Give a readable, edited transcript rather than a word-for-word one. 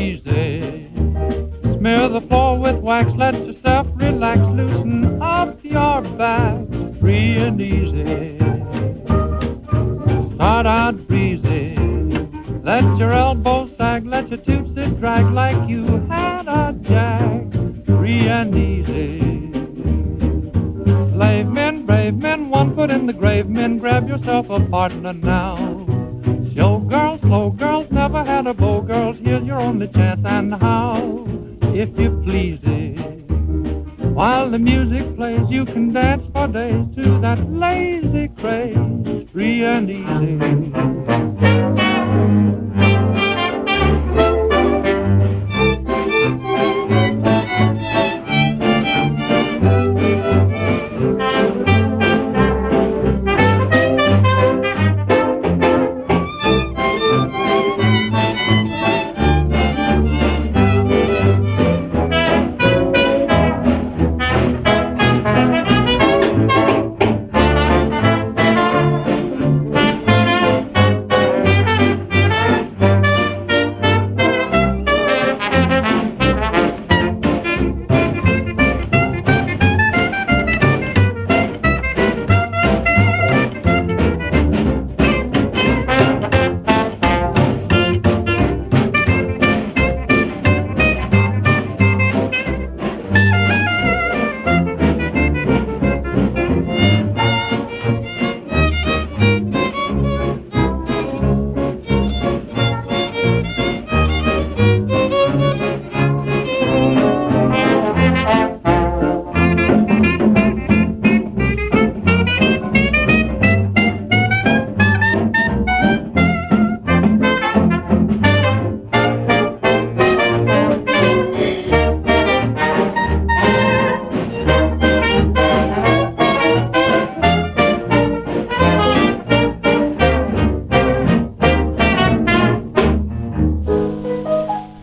easy. Smear the floor with wax, let yourself relax, loosen up your back, free and easy. Start out breezy, let your elbows sag, let your tootsie drag like you had a jag, free and easy. Slave men, brave men, one foot in the grave, men, grab yourself a partner now. Show girls, slow girls, never had a beau, girls, here's your only chance, and how? If you please it. While the music plays, you can dance for days to that lazy craze, free and easy.